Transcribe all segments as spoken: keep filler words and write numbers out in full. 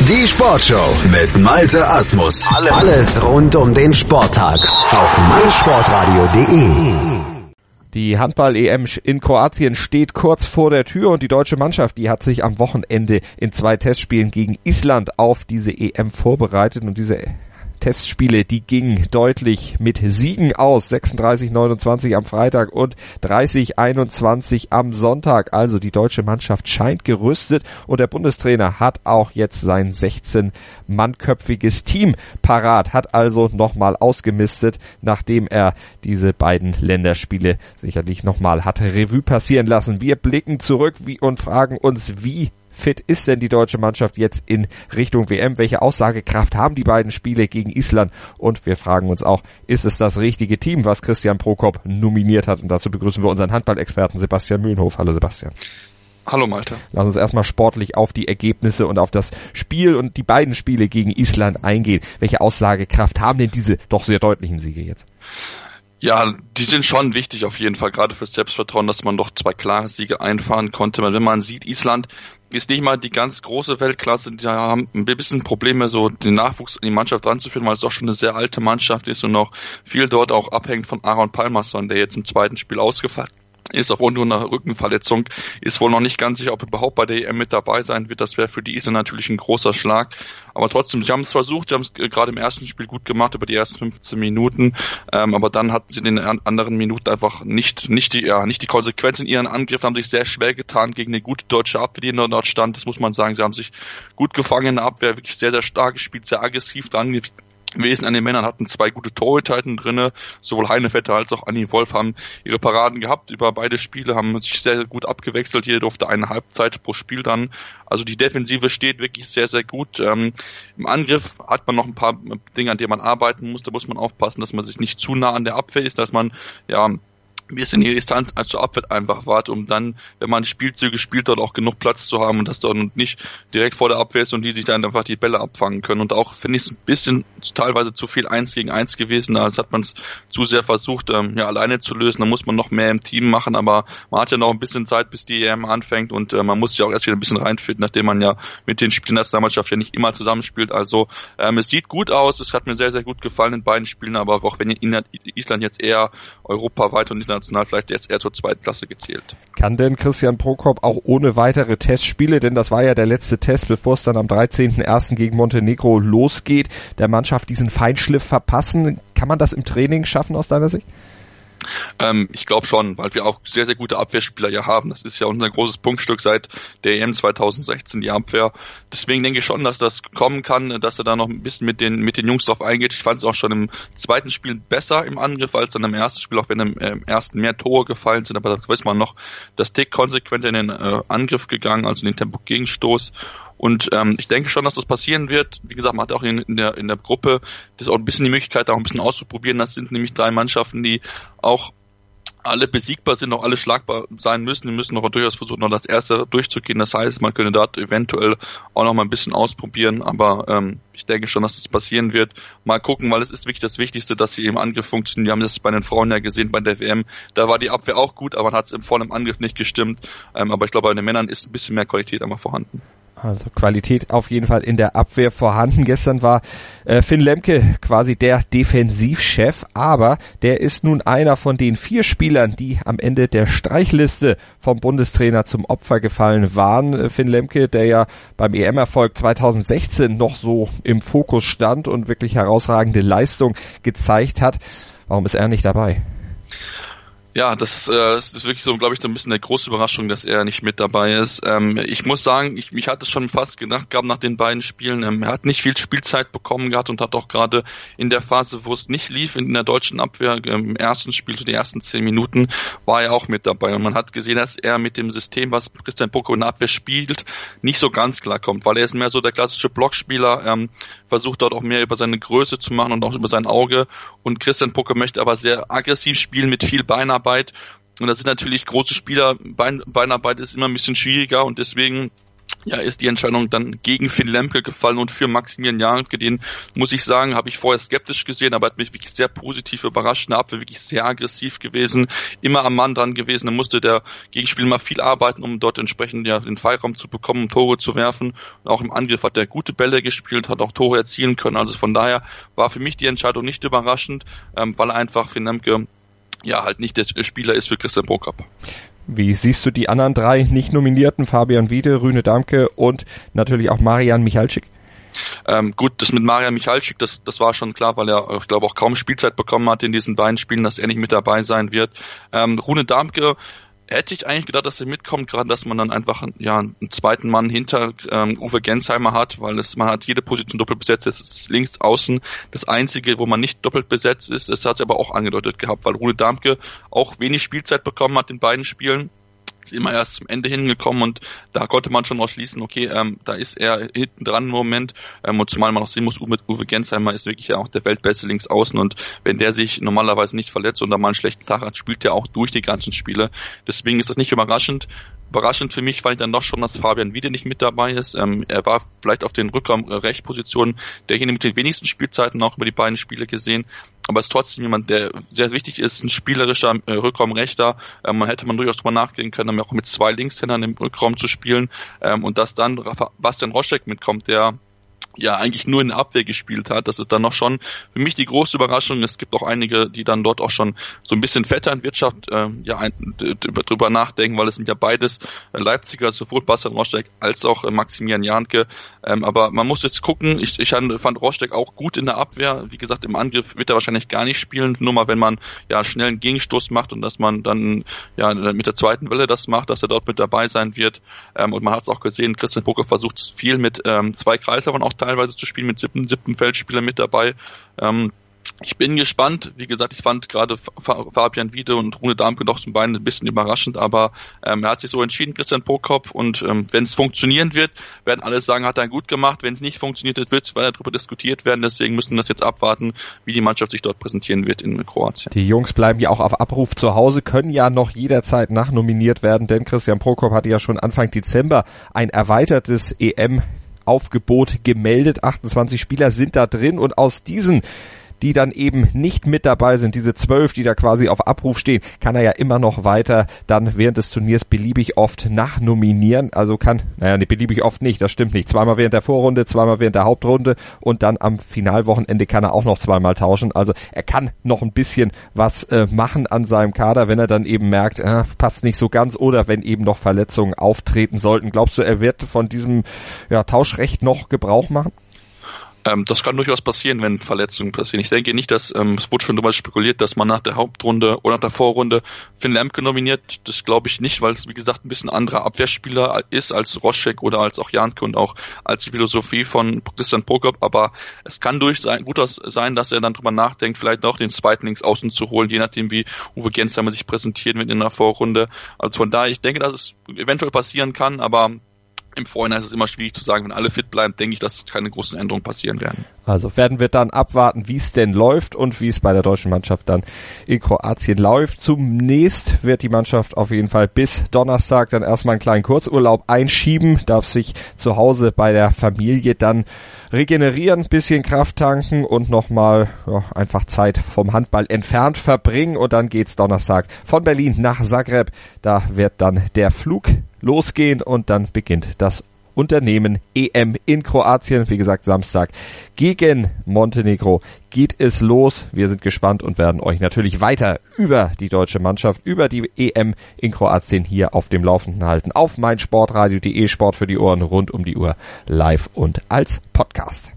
Die Sportshow mit Malte Asmus. Alles rund um den Sporttag auf meinsportradio punkt de. Die Handball-E M in Kroatien steht kurz vor der Tür und die deutsche Mannschaft, die hat sich am Wochenende in zwei Testspielen gegen Island auf diese E M vorbereitet und diese Testspiele, die gingen deutlich mit Siegen aus. sechsunddreißig neunundzwanzig am Freitag und dreißig einundzwanzig am Sonntag. Also die deutsche Mannschaft scheint gerüstet und der Bundestrainer hat auch jetzt sein sechzehn-mannköpfiges Team parat, hat also nochmal ausgemistet, nachdem er diese beiden Länderspiele sicherlich nochmal hatte Revue passieren lassen. Wir blicken zurück wie und fragen uns, wie fit ist denn die deutsche Mannschaft jetzt in Richtung W M? Welche Aussagekraft haben die beiden Spiele gegen Island? Und wir fragen uns auch, ist es das richtige Team, was Christian Prokop nominiert hat? Und dazu begrüßen wir unseren Handballexperten Sebastian Mühlenhof. Hallo Sebastian. Hallo Malte. Lass uns erstmal sportlich auf die Ergebnisse und auf das Spiel und die beiden Spiele gegen Island eingehen. Welche Aussagekraft haben denn diese doch sehr deutlichen Siege jetzt? Ja, die sind schon wichtig auf jeden Fall, gerade fürs Selbstvertrauen, dass man doch zwei klare Siege einfahren konnte. Wenn man sieht, Island ist nicht mal die ganz große Weltklasse, die haben ein bisschen Probleme, so den Nachwuchs in die Mannschaft ranzuführen, weil es auch schon eine sehr alte Mannschaft ist und noch viel dort auch abhängt von Aron Pálmarsson, der jetzt im zweiten Spiel ausgefallen ist aufgrund einer Rückenverletzung, ist wohl noch nicht ganz sicher, ob er überhaupt bei der E M mit dabei sein wird. Das wäre für die Isländer natürlich ein großer Schlag. Aber trotzdem, sie haben es versucht, sie haben es gerade im ersten Spiel gut gemacht, über die ersten fünfzehn Minuten. Ähm, aber dann hatten sie in den anderen Minuten einfach nicht nicht die ja nicht die Konsequenz in ihren Angriff, haben sich sehr schwer getan gegen eine gute deutsche Abwehr, die dort stand. Das muss man sagen, sie haben sich gut gefangen in der Abwehr, wirklich sehr, sehr stark gespielt, sehr aggressiv dran gewesen an den Männern, hatten zwei gute Torhüter drinne, sowohl Heinevetter als auch Anni Wolf haben ihre Paraden gehabt über beide Spiele, haben sich sehr, sehr gut abgewechselt, jeder durfte eine Halbzeit pro Spiel dann, also die Defensive steht wirklich sehr, sehr gut. Ähm, im Angriff hat man noch ein paar Dinge, an denen man arbeiten muss, da muss man aufpassen, dass man sich nicht zu nah an der Abwehr ist, dass man, ja, ein bisschen die Distanz als zur Abwehr einfach wart, um dann, wenn man Spielzüge spielt, dort auch genug Platz zu haben und dass dort nicht direkt vor der Abwehr ist und die sich dann einfach die Bälle abfangen können. Und auch finde ich es ein bisschen teilweise zu viel eins gegen eins gewesen, als hat man es zu sehr versucht, ähm, ja, alleine zu lösen. Da muss man noch mehr im Team machen, aber man hat ja noch ein bisschen Zeit, bis die E M anfängt und äh, man muss sich auch erst wieder ein bisschen reinfinden, nachdem man ja mit den Spielen der Nationalmannschaft ja nicht immer zusammenspielt. Also ähm, es sieht gut aus, es hat mir sehr, sehr gut gefallen in beiden Spielen, aber auch wenn Island jetzt eher europaweit und nicht national vielleicht jetzt eher zur zweiten Klasse gezählt. Kann denn Christian Prokop auch ohne weitere Testspiele, denn das war ja der letzte Test, bevor es dann am dreizehnten ersten gegen Montenegro losgeht, der Mannschaft diesen Feinschliff verpassen? Kann man das im Training schaffen aus deiner Sicht? Ähm, ich glaube schon, weil wir auch sehr, sehr gute Abwehrspieler ja haben. Das ist ja unser großes Punktstück seit der E M zweitausendsechzehn, die Abwehr. Deswegen denke ich schon, dass das kommen kann, dass er da noch ein bisschen mit den mit den Jungs drauf eingeht. Ich fand es auch schon im zweiten Spiel besser im Angriff als dann im ersten Spiel, auch wenn im, äh, im ersten mehr Tore gefallen sind. Aber da weiß man noch, das Tick konsequent in den äh, Angriff gegangen, also in den Tempo-Gegenstoß. Und ähm, ich denke schon, dass das passieren wird. Wie gesagt, man hat auch in, in der in der Gruppe das auch ein bisschen die Möglichkeit, auch ein bisschen auszuprobieren. Das sind nämlich drei Mannschaften, die auch alle besiegbar sind, auch alle schlagbar sein müssen. Die müssen noch durchaus versuchen, noch das erste durchzugehen. Das heißt, man könnte dort eventuell auch noch mal ein bisschen ausprobieren. Aber ähm, ich denke schon, dass das passieren wird. Mal gucken, weil es ist wirklich das Wichtigste, dass sie im Angriff funktionieren. Wir haben das bei den Frauen ja gesehen, bei der W M. Da war die Abwehr auch gut, aber man hat es im vollen Angriff nicht gestimmt. Ähm, aber ich glaube, bei den Männern ist ein bisschen mehr Qualität einmal vorhanden. Also Qualität auf jeden Fall in der Abwehr vorhanden. Gestern war äh, Finn Lemke quasi der Defensivchef, aber der ist nun einer von den vier Spielern, die am Ende der Streichliste vom Bundestrainer zum Opfer gefallen waren. Finn Lemke, der ja beim E M-Erfolg zweitausendsechzehn noch so im Fokus stand und wirklich herausragende Leistung gezeigt hat. Warum ist er nicht dabei? Ja, das, äh, das ist wirklich so, glaube ich, so ein bisschen eine große Überraschung, dass er nicht mit dabei ist. Ähm, ich muss sagen, ich, mich hat es schon fast gedacht gehabt nach den beiden Spielen. Ähm, er hat nicht viel Spielzeit bekommen gehabt und hat auch gerade in der Phase, wo es nicht lief, in der deutschen Abwehr, im ersten Spiel, so die ersten zehn Minuten, war er auch mit dabei. Und man hat gesehen, dass er mit dem System, was Christian Prokop in der Abwehr spielt, nicht so ganz klar kommt, weil er ist mehr so der klassische Blockspieler, ähm, versucht dort auch mehr über seine Größe zu machen und auch über sein Auge. Und Christian Prokop möchte aber sehr aggressiv spielen mit viel Beinarbeit. Und das sind natürlich große Spieler. Bein, Beinarbeit ist immer ein bisschen schwieriger und deswegen ja, ist die Entscheidung dann gegen Finn Lemke gefallen und für Maximilian Janke. Den, muss ich sagen, habe ich vorher skeptisch gesehen, aber hat mich wirklich sehr positiv überrascht. Der Abwehr wirklich sehr aggressiv gewesen, immer am Mann dran gewesen. Da musste der Gegenspieler mal viel arbeiten, um dort entsprechend ja den Freiraum zu bekommen, um Tore zu werfen. Und auch im Angriff hat er gute Bälle gespielt, hat auch Tore erzielen können. Also von daher war für mich die Entscheidung nicht überraschend, ähm, weil einfach Finn Lemke ja halt nicht der Spieler ist für Christian Prokop. Wie siehst du die anderen drei nicht Nominierten, Fabian Wiede, Rune Damke und natürlich auch Marian Michalczyk? Ähm, gut, das mit Marian Michalczyk, das, das war schon klar, weil er, ich glaube, auch kaum Spielzeit bekommen hat in diesen beiden Spielen, dass er nicht mit dabei sein wird. Ähm, Rune Damke, hätte ich eigentlich gedacht, dass er mitkommt, gerade dass man dann einfach ja einen zweiten Mann hinter ähm, Uwe Gensheimer hat, weil es, man hat jede Position doppelt besetzt, es ist links außen das einzige, wo man nicht doppelt besetzt ist. Es hat es aber auch angedeutet gehabt, weil Rune Damke auch wenig Spielzeit bekommen hat in beiden Spielen. Ist immer erst zum Ende hingekommen und da konnte man schon ausschließen, okay, ähm, da ist er hinten dran im Moment, ähm, und zumal man auch sehen muss, Uwe, Uwe Gensheimer ist wirklich ja auch der Weltbeste links außen und wenn der sich normalerweise nicht verletzt und da mal einen schlechten Tag hat, spielt er auch durch die ganzen Spiele. Deswegen ist das nicht überraschend. Überraschend für mich, weil ich dann doch schon, dass Fabian Wiede nicht mit dabei ist. Ähm, er war vielleicht auf den Rückraum-Rechtpositionen derjenige mit den wenigsten Spielzeiten auch über die beiden Spiele gesehen, aber ist trotzdem jemand, der sehr wichtig ist, ein spielerischer äh, Rückraumrechter. Ähm, man hätte man durchaus drüber nachdenken können, auch mit zwei Linkshändern im Rückraum zu spielen, ähm, und dass dann Bastian Roschek mitkommt, der ja eigentlich nur in der Abwehr gespielt hat. Das ist dann noch schon für mich die große Überraschung. Es gibt auch einige, die dann dort auch schon so ein bisschen Vetternwirtschaft äh, ja, ein, drüber nachdenken, weil es sind ja beides äh, Leipziger, sowohl Bastian Roschek als auch äh, Maximilian Janke. Ähm, aber man muss jetzt gucken. Ich, ich fand Roschek auch gut in der Abwehr. Wie gesagt, im Angriff wird er wahrscheinlich gar nicht spielen. Nur mal, wenn man ja schnell einen Gegenstoß macht und dass man dann ja mit der zweiten Welle das macht, dass er dort mit dabei sein wird. Ähm, und man hat es auch gesehen, Christian Prokop versucht viel mit ähm, zwei Kreisläufern auch teilweise zu spielen, mit siebten, siebten Feldspieler mit dabei. Ähm, ich bin gespannt. Wie gesagt, ich fand gerade Fabian Wiede und Rune Damke doch zum Bein ein bisschen überraschend, aber ähm, er hat sich so entschieden, Christian Prokop, und ähm, wenn es funktionieren wird, werden alle sagen, hat er gut gemacht. Wenn es nicht funktioniert wird, wird darüber diskutiert werden. Deswegen müssen wir das jetzt abwarten, wie die Mannschaft sich dort präsentieren wird in Kroatien. Die Jungs bleiben ja auch auf Abruf zu Hause, können ja noch jederzeit nachnominiert werden, denn Christian Prokop hatte ja schon Anfang Dezember ein erweitertes E M Aufgebot gemeldet. achtundzwanzig Spieler sind da drin und aus diesen, die dann eben nicht mit dabei sind, diese zwölf, die da quasi auf Abruf stehen, kann er ja immer noch weiter dann während des Turniers beliebig oft nachnominieren. Also kann, naja, nee, beliebig oft nicht, das stimmt nicht. Zweimal während der Vorrunde, zweimal während der Hauptrunde und dann am Finalwochenende kann er auch noch zweimal tauschen. Also er kann noch ein bisschen was äh, machen an seinem Kader, wenn er dann eben merkt, äh, passt nicht so ganz oder wenn eben noch Verletzungen auftreten sollten. Glaubst du, er wird von diesem ja, Tauschrecht noch Gebrauch machen? Ähm, das kann durchaus passieren, wenn Verletzungen passieren. Ich denke nicht, dass, ähm, es wurde schon darüber spekuliert, dass man nach der Hauptrunde oder nach der Vorrunde Finn Lemke nominiert. Das glaube ich nicht, weil es, wie gesagt, ein bisschen anderer Abwehrspieler ist als Roschek oder als auch Janke und auch als die Philosophie von Christian Prokop. Aber es kann durchaus gut sein, dass er dann drüber nachdenkt, vielleicht noch den zweiten links außen zu holen, je nachdem, wie Uwe Gensheimer sich präsentiert wird in der Vorrunde. Also von daher, ich denke, dass es eventuell passieren kann, aber im Vorhinein ist es immer schwierig zu sagen, wenn alle fit bleiben, denke ich, dass keine großen Änderungen passieren werden. Also werden wir dann abwarten, wie es denn läuft und wie es bei der deutschen Mannschaft dann in Kroatien läuft. Zunächst wird die Mannschaft auf jeden Fall bis Donnerstag dann erstmal einen kleinen Kurzurlaub einschieben, darf sich zu Hause bei der Familie dann regenerieren, bisschen Kraft tanken und nochmal ja, einfach Zeit vom Handball entfernt verbringen und dann geht's Donnerstag von Berlin nach Zagreb. Da wird dann der Flug losgehen und dann beginnt das Unternehmen E M in Kroatien. Wie gesagt, Samstag gegen Montenegro geht es los. Wir sind gespannt und werden euch natürlich weiter über die deutsche Mannschaft, über die E M in Kroatien hier auf dem Laufenden halten. Auf meinsportradio punkt de, Sport für die Ohren, rund um die Uhr, live und als Podcast.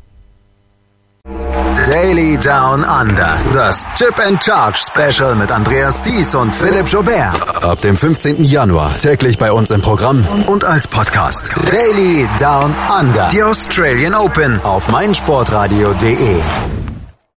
Daily Down Under. Das Chip and Charge Special mit Andreas Thies und Philipp Joubert. Ab dem fünfzehnten Januar täglich bei uns im Programm und als Podcast. Daily Down Under. Die Australian Open auf meinsportradio punkt de.